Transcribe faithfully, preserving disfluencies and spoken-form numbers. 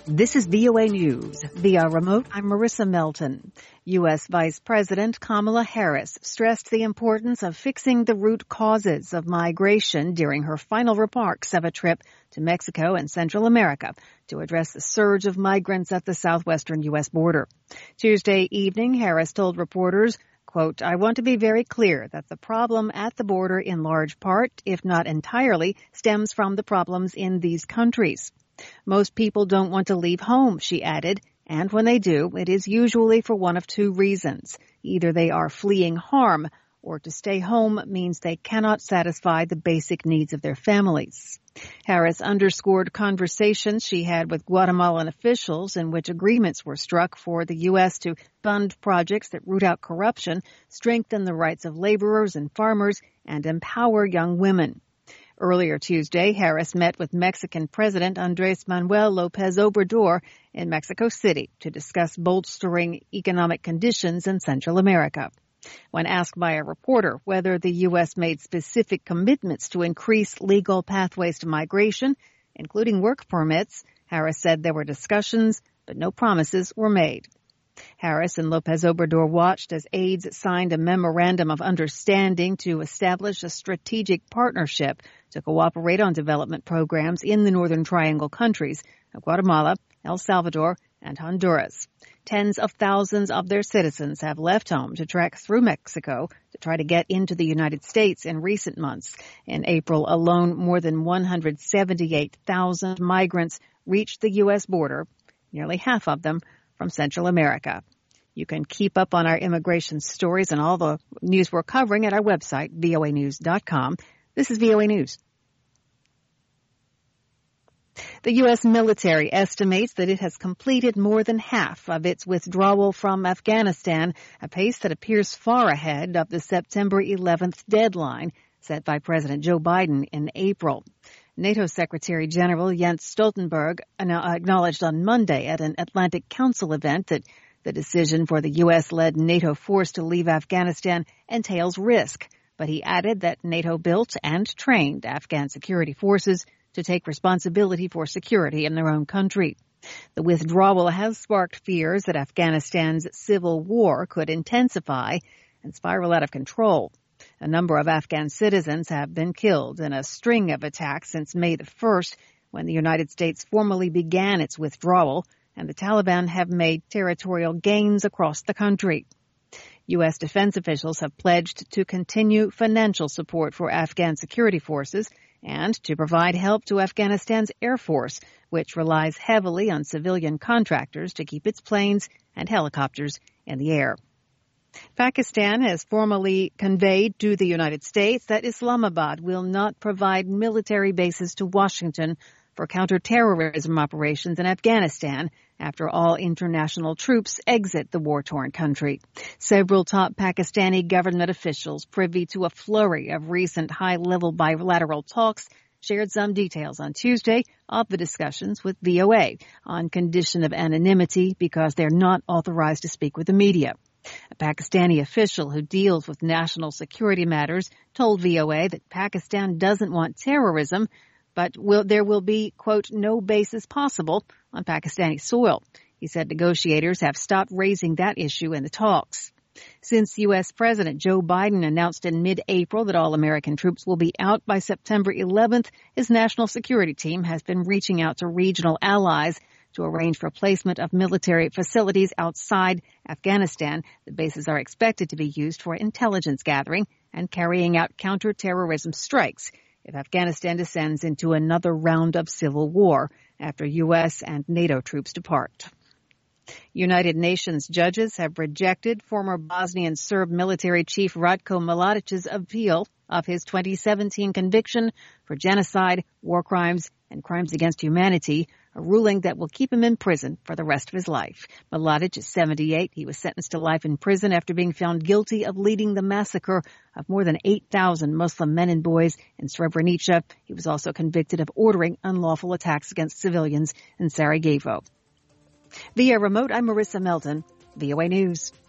This is V O A News. Via remote, I'm Marissa Melton. U S. Vice President Kamala Harris stressed the importance of fixing the root causes of migration during her final remarks of a trip to Mexico and Central America to address the surge of migrants at the southwestern U S border. Tuesday evening, Harris told reporters, quote, "I want to be very clear that the problem at the border in large part, if not entirely, stems from the problems in these countries. Most people don't want to leave home," she added, and when they do, it is usually for one of two reasons. Either they are fleeing harm, or to stay home means they cannot satisfy the basic needs of their families. Harris underscored conversations she had with Guatemalan officials in which agreements were struck for the U S to fund projects that root out corruption, strengthen the rights of laborers and farmers, and empower young women. Earlier Tuesday, Harris met with Mexican President Andrés Manuel López Obrador in Mexico City to discuss bolstering economic conditions in Central America. When asked by a reporter whether the U S made specific commitments to increase legal pathways to migration, including work permits, Harris said there were discussions, but no promises were made. Harris and López Obrador watched as aides signed a memorandum of understanding to establish a strategic partnership to cooperate on development programs in the Northern Triangle countries of Guatemala, El Salvador, and Honduras. Tens of thousands of their citizens have left home to trek through Mexico to try to get into the United States in recent months. In April alone, more than one hundred seventy-eight thousand migrants reached the U S border, nearly half of them from Central America. You can keep up on our immigration stories and all the news we're covering at our website, V O A news dot com. This is V O A News. The U S military estimates that it has completed more than half of its withdrawal from Afghanistan, a pace that appears far ahead of the September eleventh deadline set by President Joe Biden in April. NATO Secretary General Jens Stoltenberg acknowledged on Monday at an Atlantic Council event that the decision for the U S-led NATO force to leave Afghanistan entails risk, but he added that NATO built and trained Afghan security forces to take responsibility for security in their own country. The withdrawal has sparked fears that Afghanistan's civil war could intensify and spiral out of control. A number of Afghan citizens have been killed in a string of attacks since May the first, when the United States formally began its withdrawal, and the Taliban have made territorial gains across the country. U S defense officials have pledged to continue financial support for Afghan security forces and to provide help to Afghanistan's Air Force, which relies heavily on civilian contractors to keep its planes and helicopters in the air. Pakistan has formally conveyed to the United States that Islamabad will not provide military bases to Washington for counterterrorism operations in Afghanistan after all international troops exit the war-torn country. Several top Pakistani government officials privy to a flurry of recent high-level bilateral talks shared some details on Tuesday of the discussions with V O A on condition of anonymity because they're not authorized to speak with the media. A Pakistani official who deals with national security matters told V O A that Pakistan doesn't want terrorism, but will, there will be, quote, no bases possible on Pakistani soil. He said negotiators have stopped raising that issue in the talks. Since U S. President Joe Biden announced in mid-April that all American troops will be out by September eleventh, his national security team has been reaching out to regional allies to arrange for placement of military facilities outside Afghanistan. The bases are expected to be used for intelligence gathering and carrying out counterterrorism strikes if Afghanistan descends into another round of civil war after U S and NATO troops depart. United Nations judges have rejected former Bosnian Serb military chief Ratko Mladic's appeal of his twenty seventeen conviction for genocide, war crimes, and crimes against humanity, a ruling that will keep him in prison for the rest of his life. Mladic is seventy-eight. He was sentenced to life in prison after being found guilty of leading the massacre of more than eight thousand Muslim men and boys in Srebrenica. He was also convicted of ordering unlawful attacks against civilians in Sarajevo. Via remote, I'm Marissa Melton, V O A News.